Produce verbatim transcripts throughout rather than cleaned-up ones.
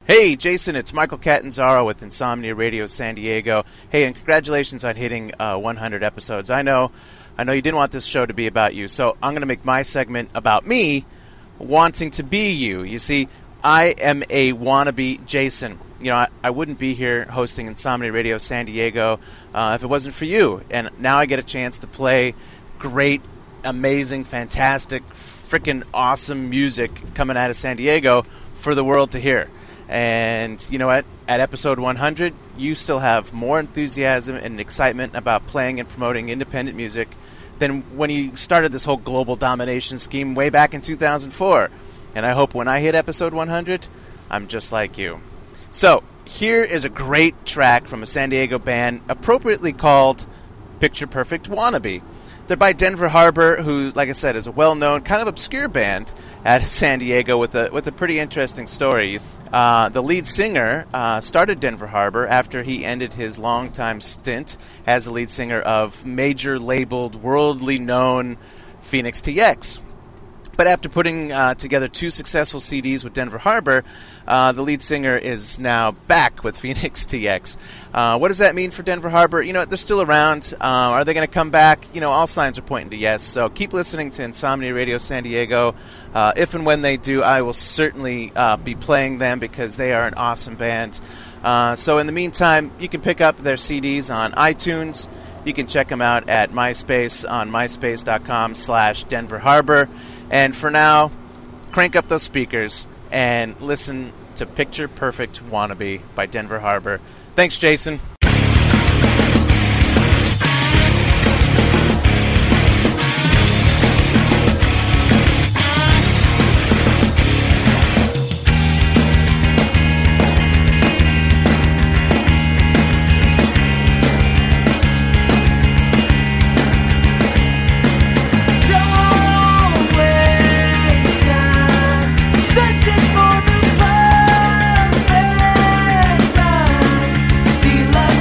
Hey, Jason, it's Michael Catanzaro with Insomnia Radio San Diego. Hey, and congratulations on hitting uh, one hundred episodes. I know I know you didn't want this show to be about you, so I'm going to make my segment about me wanting to be you. You see, I am a wannabe Jason. You know, I, I wouldn't be here hosting Insomnia Radio San Diego uh, if it wasn't for you. And now I get a chance to play great, amazing, fantastic, freaking awesome music coming out of San Diego for the world to hear. And you know what? At episode one hundred, you still have more enthusiasm and excitement about playing and promoting independent music than when you started this whole global domination scheme way back in two thousand four. And I hope when I hit episode one hundred, I'm just like you. So, here is a great track from a San Diego band appropriately called Picture Perfect Wannabe. They're by Denver Harbor, who, like I said, is a well-known, kind of obscure band out of San Diego with a with a pretty interesting story. Uh, the lead singer uh, started Denver Harbor after he ended his longtime stint as the lead singer of major-labeled, worldly-known Phoenix T X. But after putting uh, together two successful C Ds with Denver Harbor, uh, the lead singer is now back with Phoenix T X. Uh, what does that mean for Denver Harbor? You know, they're still around. Uh, are they going to come back? You know, all signs are pointing to yes. So keep listening to Insomnia Radio San Diego. Uh, if and when they do, I will certainly uh, be playing them because they are an awesome band. Uh, so in the meantime, you can pick up their C Ds on iTunes. You can check them out at MySpace on myspace.com slash Denver Harbor. And for now, crank up those speakers and listen to Picture Perfect Wannabe by Denver Harbor. Thanks, Jason. Searching for the perfect love, steal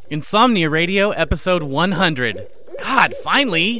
Insomnia Radio, episode one hundred. God, finally!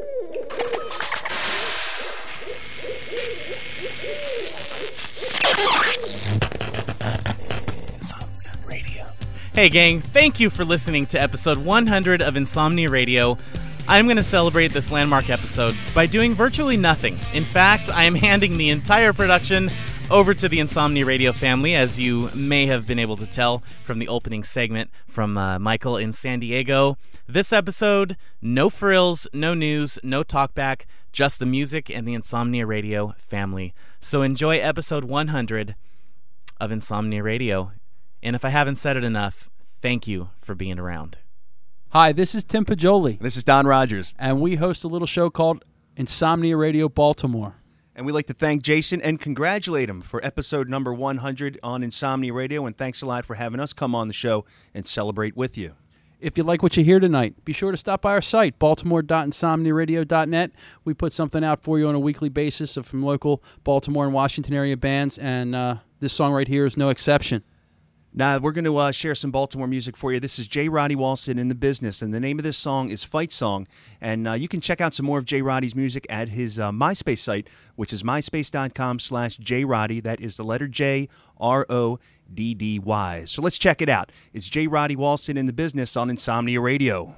Insomnia Radio. Hey gang, thank you for listening to episode one hundred of Insomnia Radio. I'm going to celebrate this landmark episode by doing virtually nothing. In fact, I am handing the entire production over to the Insomnia Radio family, as you may have been able to tell from the opening segment from uh, Michael in San Diego. This episode, no frills, no news, no talkback, just the music and the Insomnia Radio family. So enjoy episode one hundred of Insomnia Radio. And if I haven't said it enough, thank you for being around. Hi, this is Tim Pajoli. This is Don Rogers. And we host a little show called Insomnia Radio Baltimore. And we'd like to thank Jason and congratulate him for episode number one hundred on Insomnia Radio. And thanks a lot for having us come on the show and celebrate with you. If you like what you hear tonight, be sure to stop by our site, baltimore dot insomnia radio dot net. We put something out for you on a weekly basis from local Baltimore and Washington area bands, and uh, this song right here is no exception. Now, we're going to uh, share some Baltimore music for you. This is J. Roddy Walston in the business, and the name of this song is Fight Song. And uh, you can check out some more of J. Roddy's music at his uh, MySpace site, which is myspace dot com slash J Roddy. That is the letter J, R O D D Y. So let's check it out. It's J. Roddy Walston in the business on Insomnia Radio.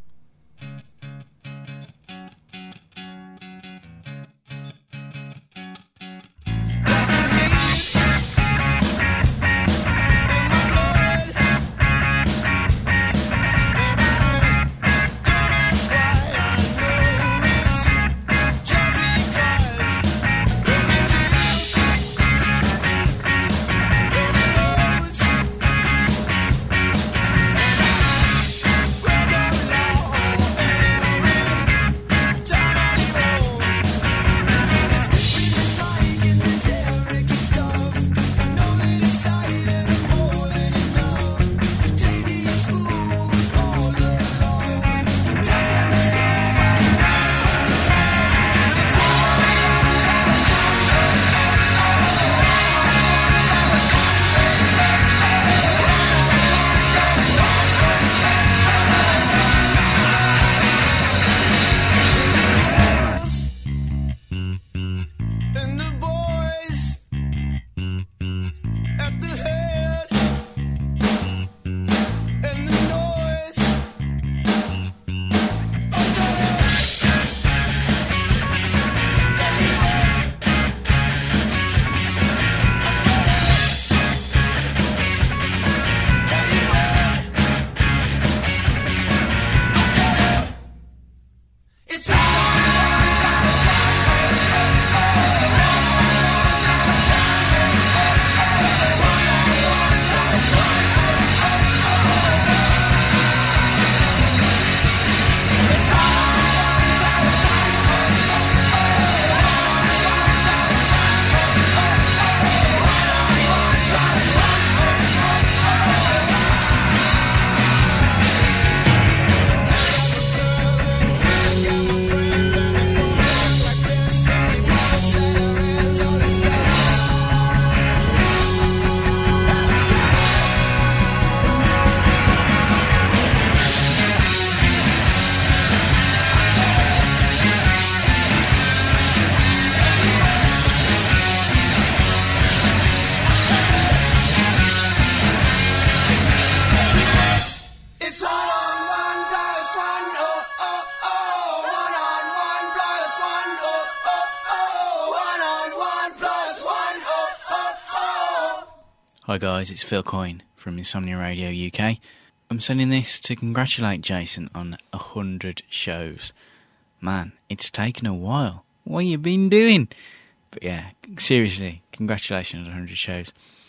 Hi guys, it's Phil Coyne from Insomnia Radio U K. I'm sending this to congratulate Jason on a hundred shows. Man, it's taken a while. What you been doing? But yeah, seriously, congratulations on a hundred shows.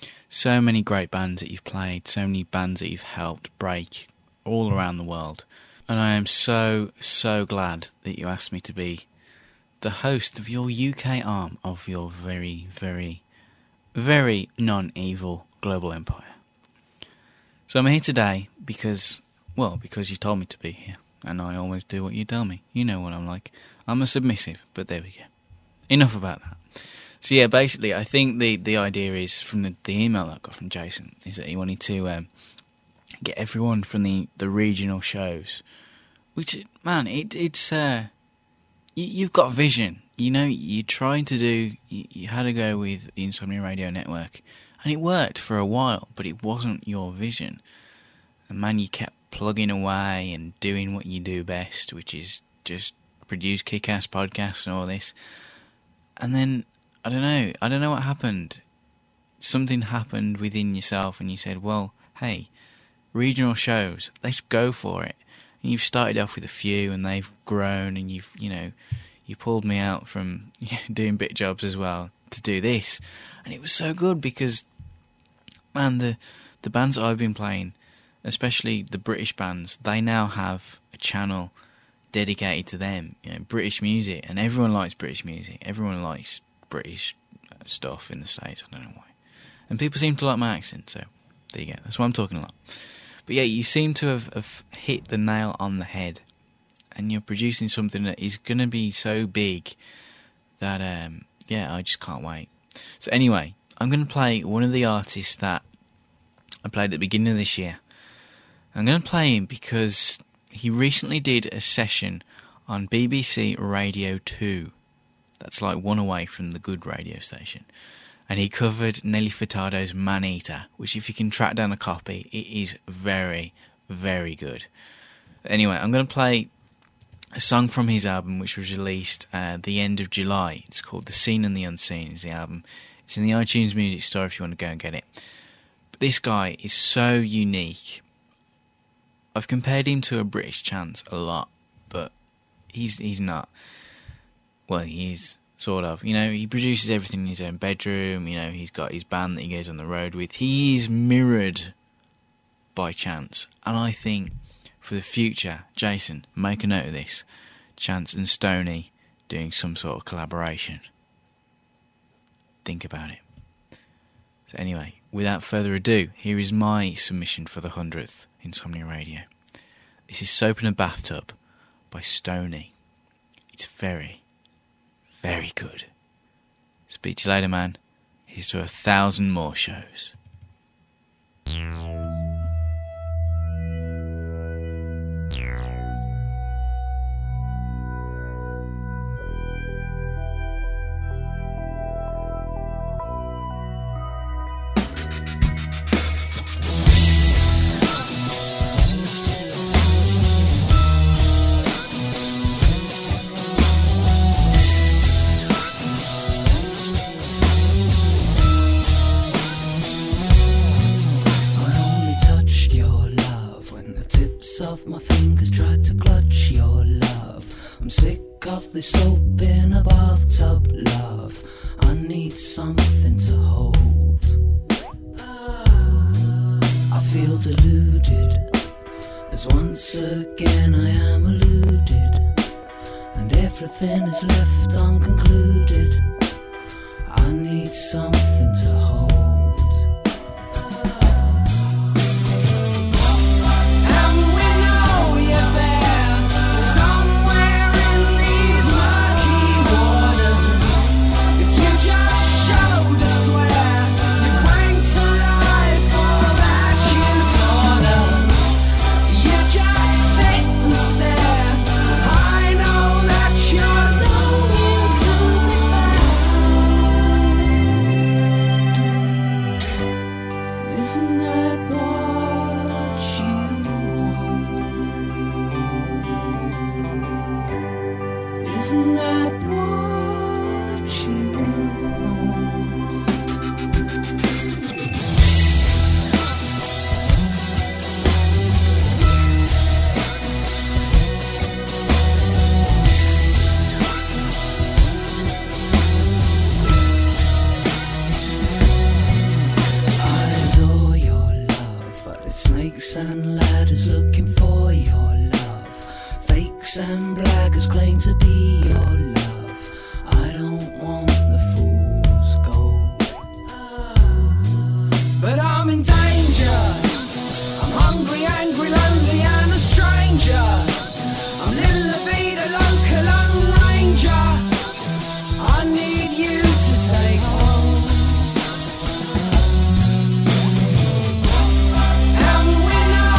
So many great bands that you've played, so many bands that you've helped break all around the world. And I am so, so glad that you asked me to be the host of your U K arm of your very, very, very non-evil global empire. So I'm here today because, well, because you told me to be here. And I always do what you tell me. You know what I'm like. I'm a submissive, but there we go. Enough about that. So yeah, basically, I think the, the idea is, from the, the email that I got from Jason, is that he wanted to um, get everyone from the, the regional shows. Which, man, it it's uh, you, you've got vision. You know, you're trying to do. You, you had to go with the Insomnia Radio Network, and it worked for a while, but it wasn't your vision. And man, you kept plugging away and doing what you do best, which is just produce kick-ass podcasts and all this. And then I don't know. I don't know what happened. Something happened within yourself, and you said, "Well, hey, regional shows, let's go for it." And you've started off with a few, and they've grown, and you've, you know, you pulled me out from doing bit jobs as well to do this, and it was so good because, man, the the bands that I've been playing, especially the British bands, they now have a channel dedicated to them. You know, British music, and everyone likes British music. Everyone likes British stuff in the States. I don't know why, and people seem to like my accent. So there you go. That's why I'm talking a lot. But yeah, you seem to have, have hit the nail on the head, and you're producing something that is going to be so big that, um, yeah, I just can't wait. So anyway, I'm going to play one of the artists that I played at the beginning of this year. I'm going to play him because he recently did a session on B B C Radio two. That's like one away from the good radio station. And he covered Nelly Furtado's Man-Eater, which if you can track down a copy, it is very, very good. Anyway, I'm going to play a song from his album, which was released at the end of July. It's called The Seen and the Unseen is the album. It's in the iTunes Music Store if you want to go and get it. But this guy is so unique. I've compared him to a British Chance a lot, but he's he's not. Well, he is. Sort of. You know, he produces everything in his own bedroom. You know, he's got his band that he goes on the road with. He is mirrored by Chance. And I think for the future, Jason, make a note of this. Chance and Stoney doing some sort of collaboration. Think about it. So anyway, without further ado, here is my submission for the hundredth Insomnia Radio. This is Soap in a Bathtub by Stoney. It's very... very good. Speak to you later, man. Here's to a thousand more shows. Of my fingers tried to clutch your love. I'm sick of this soap in a bathtub, love. I need something to hold. I feel deluded as once again I am eluded, and everything is left unconcluded. I need something to hold. And ladders looking for your love. Fakes and blackers claim to be your love. I don't want the fool's gold, but I'm in danger. I'm hungry, angry, lonely and a stranger. I'm little La Vida Loca Lone Ranger. I need you to take home. And we know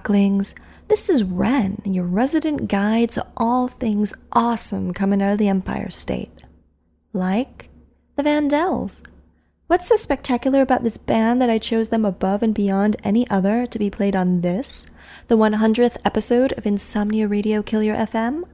Darklings. This is Ren, your resident guide to all things awesome coming out of the Empire State. Like the Vandells. What's so spectacular about this band that I chose them above and beyond any other to be played on this, the one hundredth episode of Insomnia Radio Kill Your F M?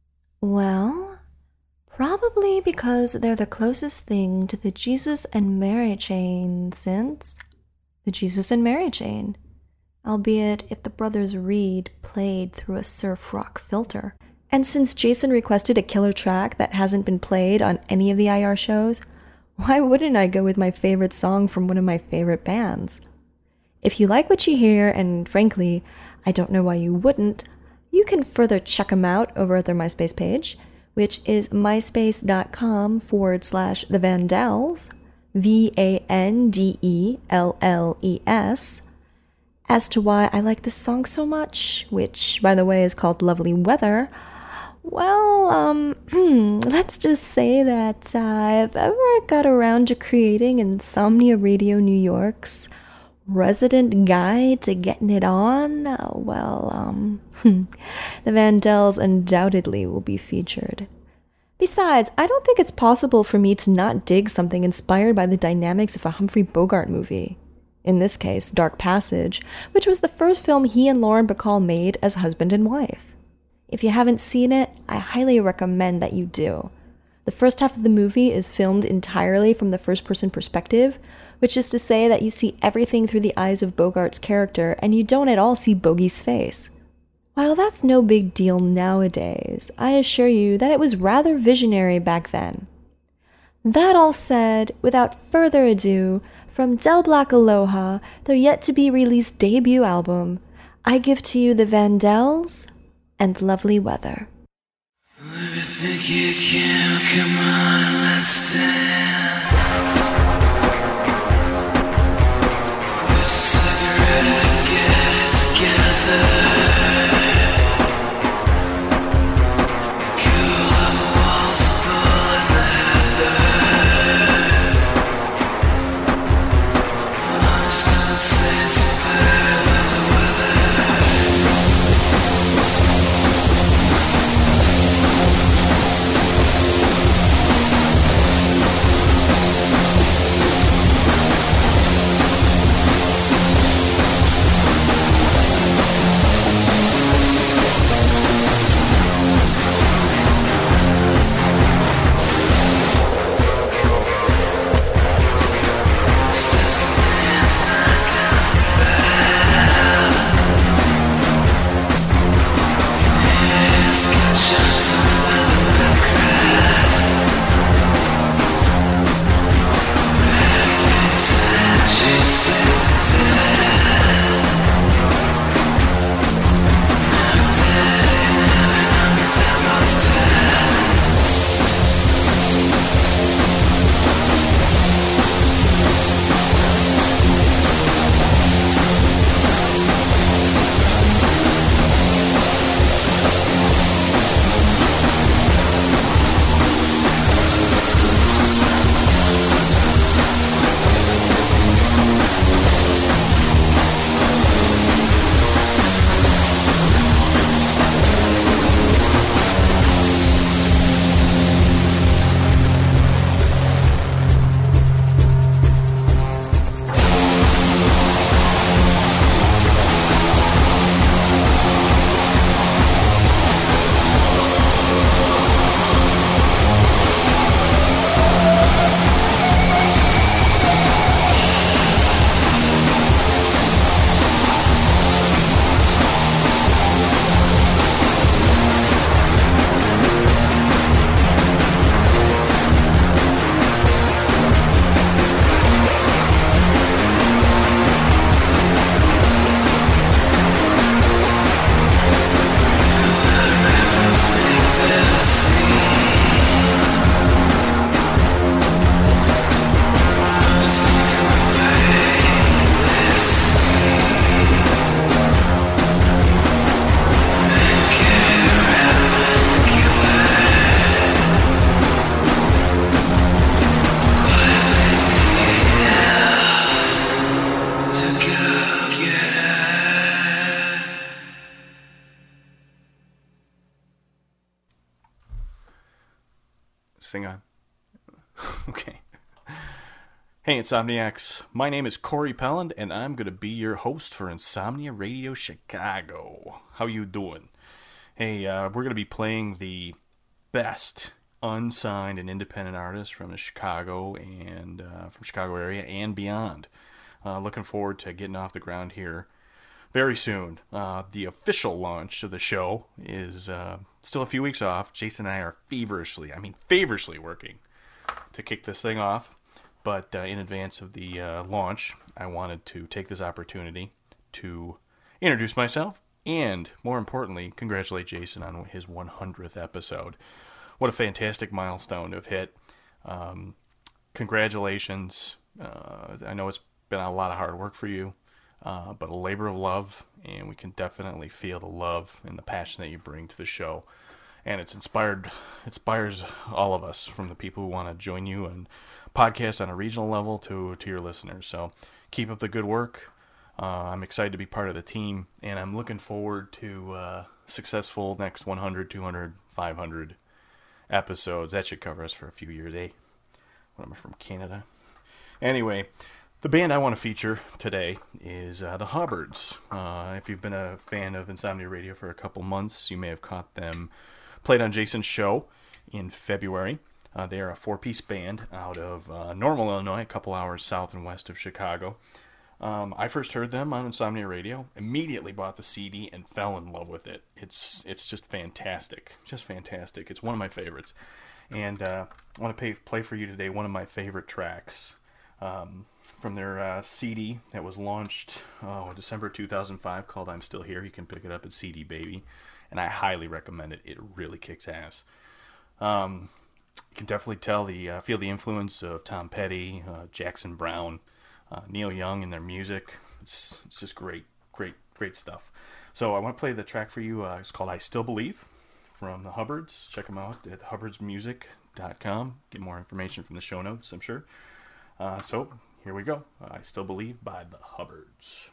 Well, probably because they're the closest thing to the Jesus and Mary chain since the Jesus and Mary chain, albeit if the brothers Reed played through a surf rock filter. And since Jason requested a killer track that hasn't been played on any of the I R shows, why wouldn't I go with my favorite song from one of my favorite bands? If you like what you hear, and frankly, I don't know why you wouldn't, you can further check them out over at their MySpace page, which is myspace.com forward slash the Vandells, V A N D E L L E S. As to why I like this song so much, which, by the way, is called Lovely Weather, well, um, let's just say that uh, if ever I got around to creating Insomnia Radio New York's resident guide to getting it on, uh, well, um, the Vandells undoubtedly will be featured. Besides, I don't think it's possible for me to not dig something inspired by the dynamics of a Humphrey Bogart movie. In this case, Dark Passage, which was the first film he and Lauren Bacall made as husband and wife. If you haven't seen it, I highly recommend that you do. The first half of the movie is filmed entirely from the first-person perspective, which is to say that you see everything through the eyes of Bogart's character and you don't at all see Bogey's face. While that's no big deal nowadays, I assure you that it was rather visionary back then. That all said, without further ado, from Del Black Aloha, their yet-to-be-released debut album, I give to you the Vandells and Lovely Weather. If you think you can, come on, let's dance. There's a cigarette, get it together. Cool on the walls, a bull in the heather. I'm just gonna say some better than the weather. Okay. Hey, Insomniacs. My name is Corey Pelland, and I'm going to be your host for Insomnia Radio Chicago. How you doing? Hey, uh, we're going to be playing the best unsigned and independent artists from the Chicago and uh, from Chicago area and beyond. Uh, looking forward to getting off the ground here very soon. Uh, the official launch of the show is uh, still a few weeks off. Jason and I are feverishly, I mean feverishly working to kick this thing off. But uh, in advance of the uh, launch, I wanted to take this opportunity to introduce myself and, more importantly, congratulate Jason on his one hundredth episode. What a fantastic milestone to have hit. Um, congratulations. Uh, I know it's been a lot of hard work for you, uh, but a labor of love, and we can definitely feel the love and the passion that you bring to the show. And it's inspired, inspires all of us, from the people who want to join you and podcast on a regional level to to your listeners. So keep up the good work. Uh, I'm excited to be part of the team, and I'm looking forward to uh, successful next one hundred, two hundred, five hundred episodes. That should cover us for a few years, eh? What am I, from Canada? Anyway, the band I want to feature today is uh, the Hubbards. Uh, if you've been a fan of Insomnia Radio for a couple months, you may have caught them played on Jason's show in February. Uh, they are a four-piece band out of uh, Normal, Illinois, a couple hours south and west of Chicago. Um, I first heard them on Insomnia Radio, immediately bought the C D, and fell in love with it. It's it's just fantastic, just fantastic. It's one of my favorites. And uh, I want to pay, play for you today one of my favorite tracks um, from their uh, C D that was launched oh, December two thousand five, called I'm Still Here. You can pick it up at C D Baby, and I highly recommend it. It really kicks ass. Um... You can definitely tell the uh, feel the influence of Tom Petty, uh, Jackson Browne, uh, Neil Young in their music. It's it's just great, great, great stuff. So I want to play the track for you. Uh, it's called I Still Believe from the Hubbards. Check them out at hubbards music dot com. Get more information from the show notes, I'm sure. Uh, so here we go. I Still Believe by the Hubbards.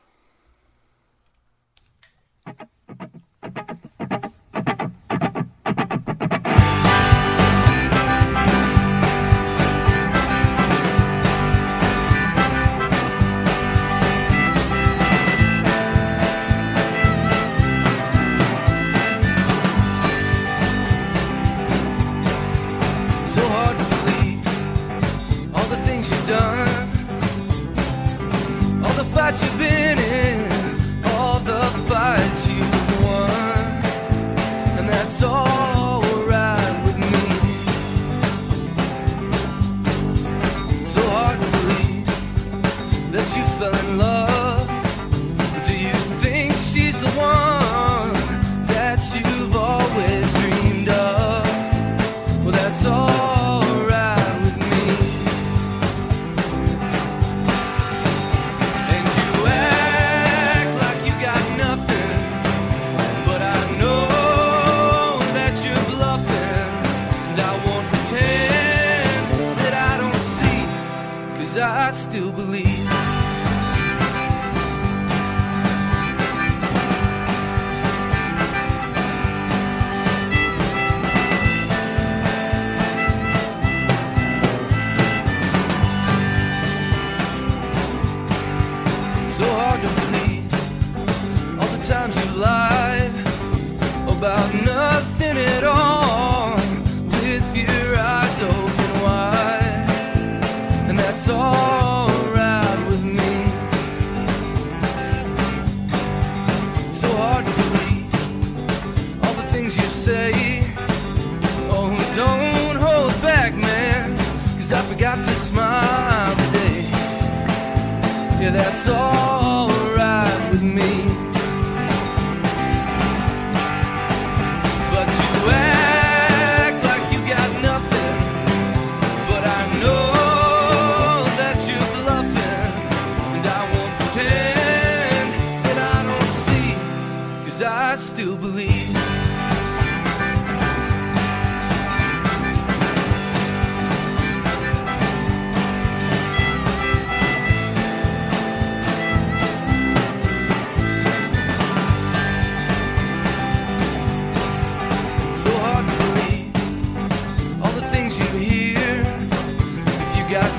You've been in, all the fights you've won, and that's all right with me. So hard to believe that you fell in love. Do you think she's the one that you've always dreamed of? Well, that's all right with me. I still believe. So hard to believe all the times you've lied about nothing at all, with your eyes open wide. And that's all right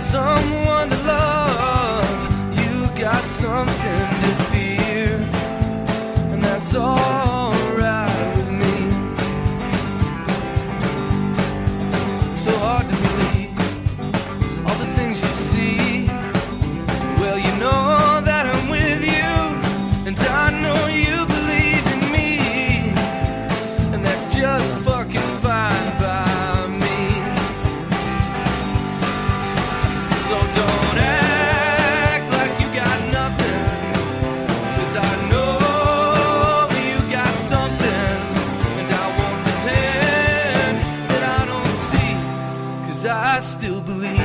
someone to love, you got something to fear, and that's alright with me. So hard to believe all the things you see. Well, you know that I'm with you, and I know you believe in me, and that's just fucking fine by me. So don't act like you got nothing, 'cause I know you got something, and I won't pretend that I don't see, 'cause I still believe.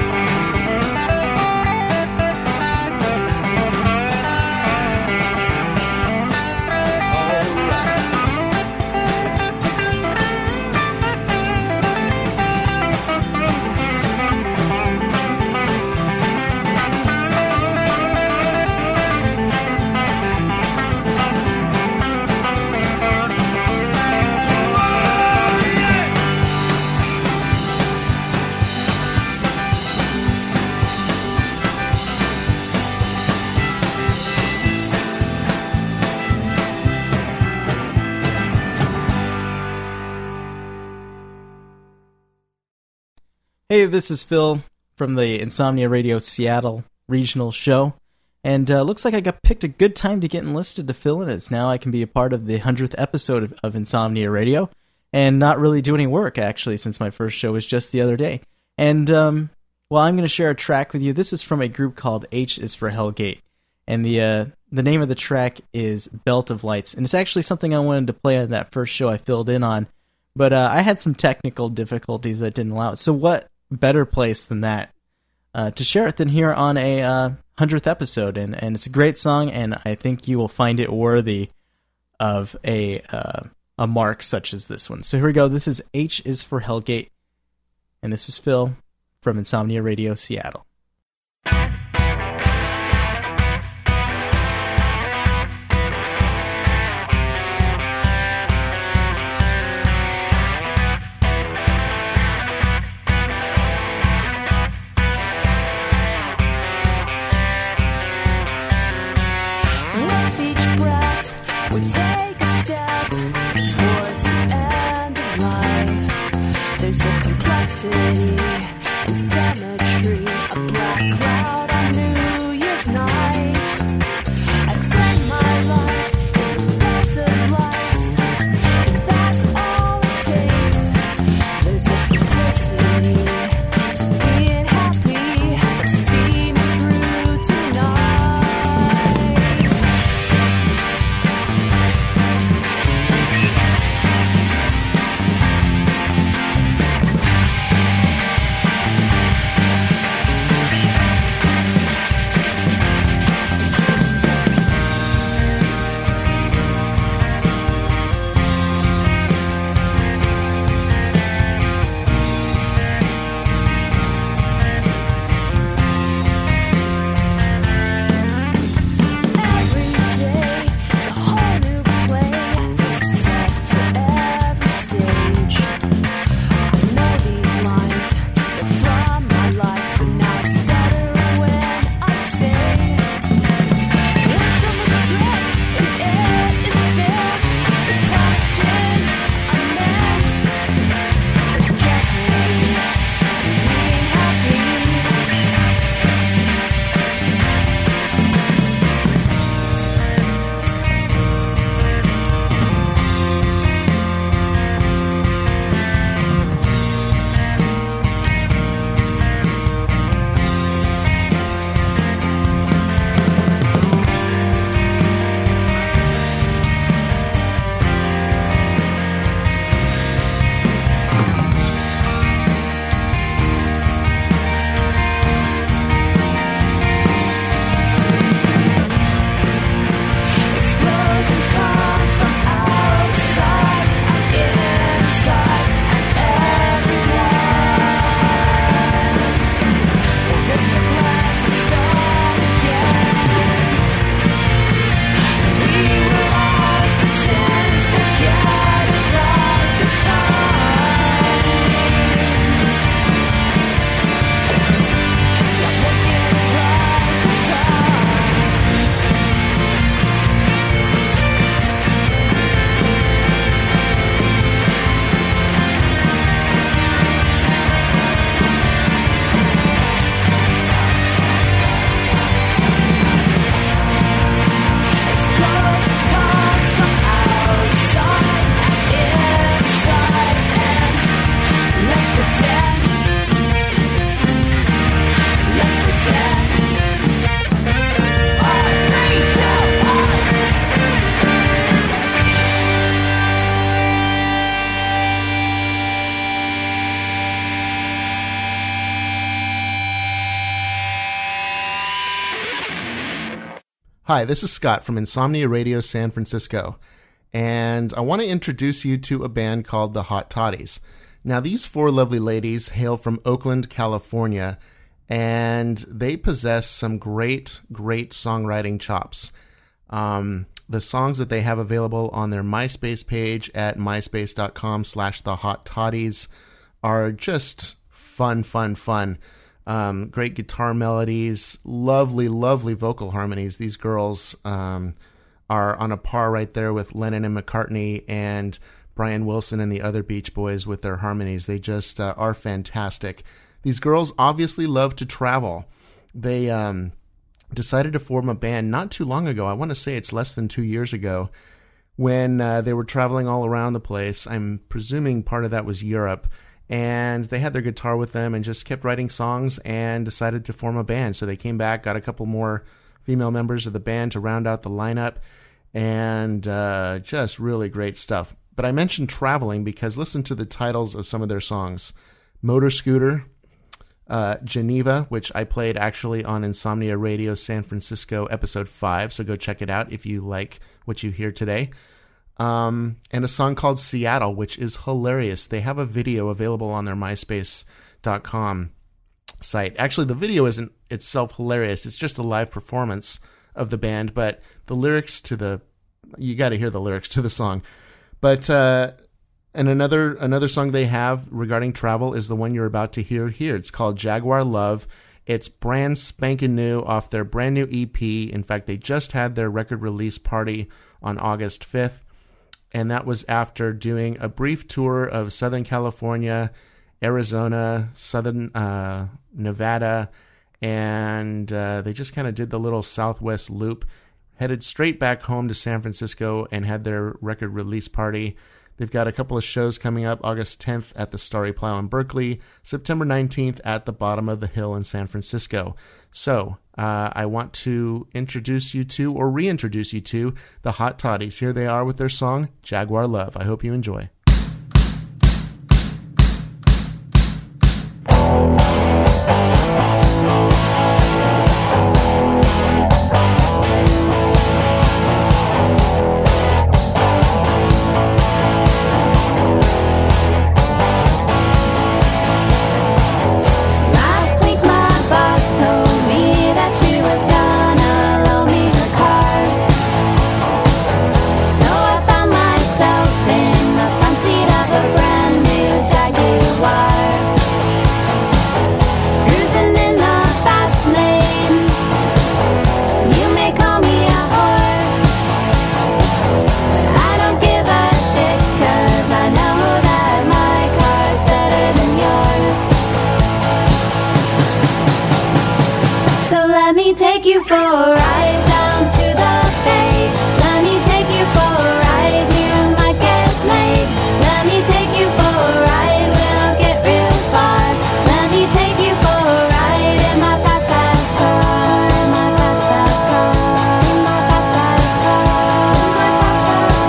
Hey, this is Phil from the Insomnia Radio Seattle regional show, and uh, looks like I got picked a good time to get enlisted to fill in, as now I can be a part of the hundredth episode of, of Insomnia Radio, and not really do any work, actually, since my first show was just the other day. And, um, well, I'm going to share a track with you. This is from a group called H is for Hellgate, and the uh, the name of the track is Belt of Lights, and it's actually something I wanted to play on that first show I filled in on, but uh, I had some technical difficulties that didn't allow it. So what better place than that uh, to share it than here on a uh, hundredth episode, and, and it's a great song, and I think you will find it worthy of a uh, a mark such as this one. So here we go. This is H is for Hellgate, and this is Phil from Insomnia Radio Seattle. With each breath, we take a step towards the end of life. There's a complexity and symmetry, a black cloud on New Year's night. I find my life in a belt of lights, and that's all it takes. There's a simplicity to being happy that see me through tonight. Hi, this is Scott from Insomnia Radio San Francisco, and I want to introduce you to a band called the Hot Toddies. Now, these four lovely ladies hail from Oakland, California, and they possess some great, great songwriting chops. Um, the songs that they have available on their MySpace page at myspace.com slash the Hot Toddies are just fun, fun, fun. Um, great guitar melodies, lovely, lovely vocal harmonies. These girls um, are on a par right there with Lennon and McCartney and Brian Wilson and the other Beach Boys with their harmonies. They just uh, are fantastic. These girls obviously love to travel. They um, decided to form a band not too long ago. I want to say it's less than two years ago when uh, they were traveling all around the place. I'm presuming part of that was Europe. And they had their guitar with them and just kept writing songs and decided to form a band. So they came back, got a couple more female members of the band to round out the lineup, and uh, just really great stuff. But I mentioned traveling because listen to the titles of some of their songs. Motor Scooter, uh, Geneva, which I played actually on Insomnia Radio San Francisco episode five, so go check it out if you like what you hear today. Um, and a song called Seattle, which is hilarious. They have a video available on their myspace dot com site. Actually, the video isn't itself hilarious. It's just a live performance of the band, but the lyrics to the, you got to hear the lyrics to the song. But, uh, and another, another song they have regarding travel is the one you're about to hear here. It's called Jaguar Love. It's brand spanking new off their brand new E P. In fact, they just had their record release party on August fifth. And that was after doing a brief tour of Southern California, Arizona, Southern uh, Nevada, and uh, they just kind of did the little Southwest loop, headed straight back home to San Francisco and had their record release party. They've got a couple of shows coming up, August tenth at the Starry Plow in Berkeley, September nineteenth at the Bottom of the Hill in San Francisco. So uh, I want to introduce you to, or reintroduce you to, the Hot Toddies. Here they are with their song, Jaguar Love. I hope you enjoy. Take you for a ride down to the bay. Let me take you for a ride. You might get laid. Let me take you for a ride. We'll get real far. Let me take you for a ride in my fast, fast car. In my fast, fast car. In my fast, fast car. In my fast, fast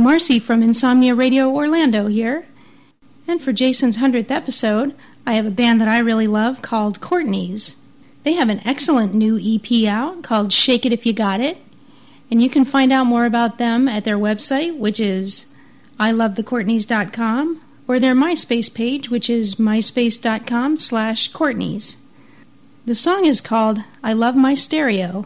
Marcy from Insomnia Radio Orlando here. And for Jason's hundredth episode, I have a band that I really love called Courtney's. They have an excellent new E P out called Shake It If You Got It. And you can find out more about them at their website, which is I love the courtneys dot com, or their MySpace page, which is myspace.com slash Courtney's. The song is called I Love My Stereo.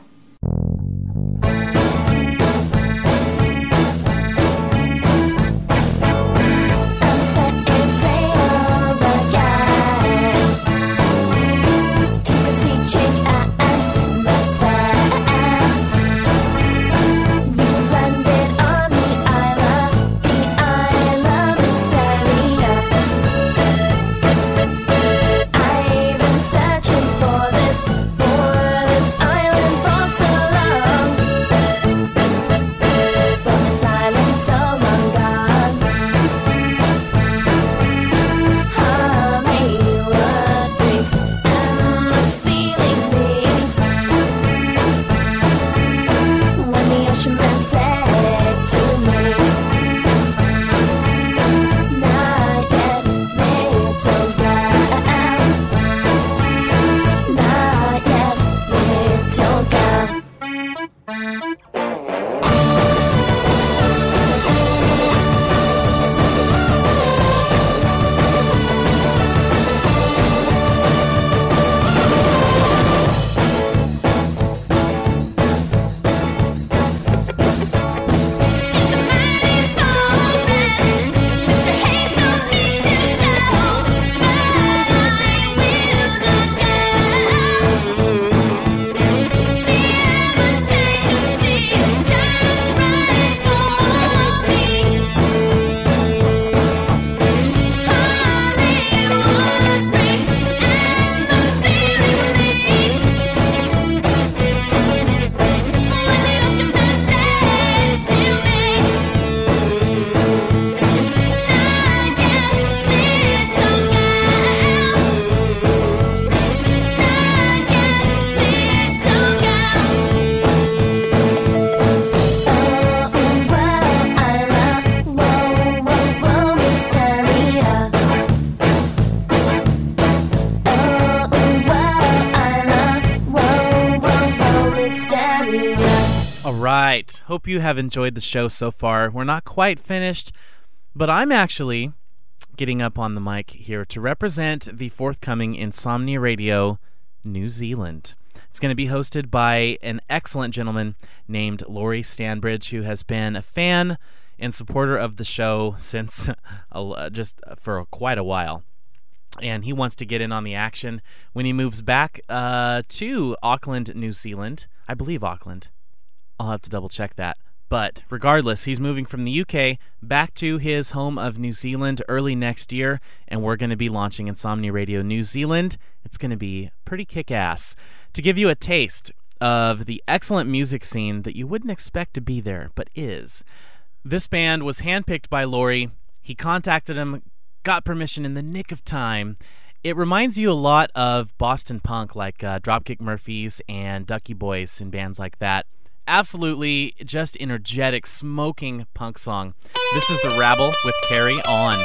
right. Hope you have enjoyed the show so far. We're not quite finished, but I'm actually getting up on the mic here to represent the forthcoming Insomnia Radio New Zealand. It's going to be hosted by an excellent gentleman named Laurie Stanbridge, who has been a fan and supporter of the show since uh, just for quite a while. And he wants to get in on the action when he moves back uh, to Auckland, New Zealand. I believe Auckland. I'll have to double check that. But regardless, he's moving from the U K back to his home of New Zealand early next year, and we're going to be launching Insomnia Radio New Zealand. It's going to be pretty kick-ass. To give you a taste of the excellent music scene that you wouldn't expect to be there, but is, this band was handpicked by Laurie. He contacted him, got permission in the nick of time. It reminds you a lot of Boston punk, like uh, Dropkick Murphys and Ducky Boys and bands like that. Absolutely just energetic, smoking punk song. This is The Rabble with Carry On.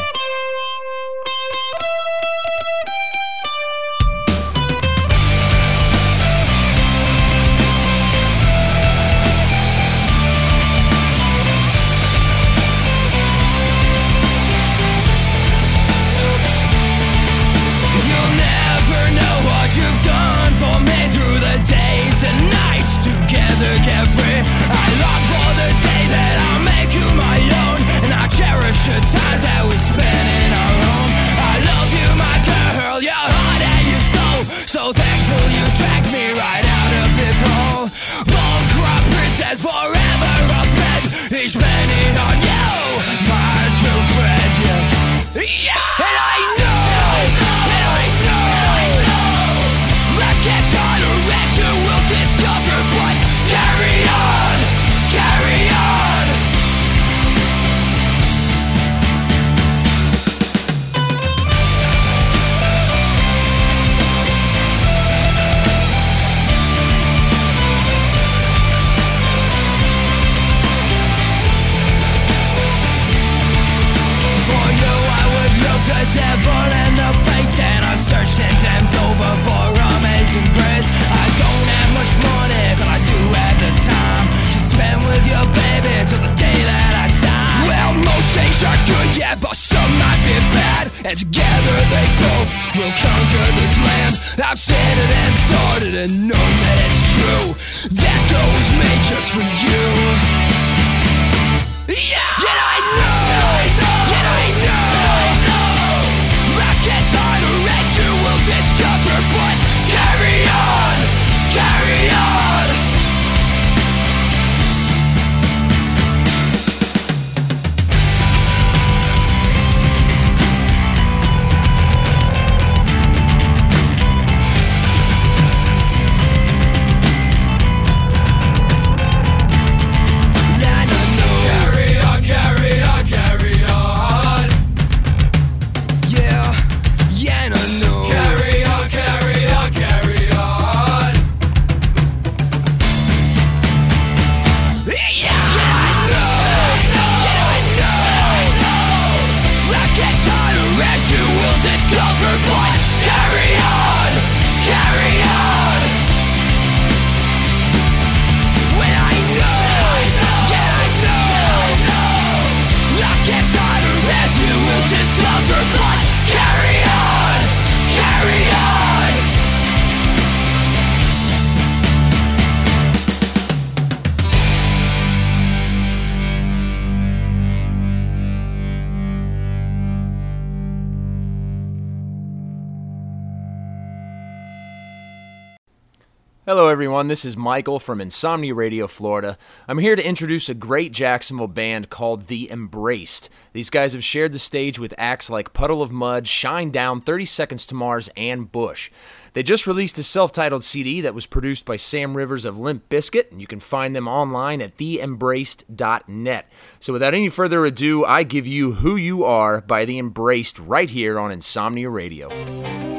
You'll never know what you've done for me through the days and nights together, carefree. I long for the day that I'll make you my own, and I cherish the times that we spent and together they both will conquer this land. I've said it and thought it and known that it's true. That goes made just for you. Yeah! Yet I know, yet I know, life gets harder as you will discover, but carry on, carry on. Hello everyone, this is Michael from Insomnia Radio, Florida. I'm here to introduce a great Jacksonville band called The Embraced. These guys have shared the stage with acts like Puddle of Mudd, Shinedown, thirty Seconds to Mars, and Bush. They just released a self-titled C D that was produced by Sam Rivers of Limp Bizkit, and you can find them online at the embraced dot net. So without any further ado, I give you Who You Are by The Embraced right here on Insomnia Radio.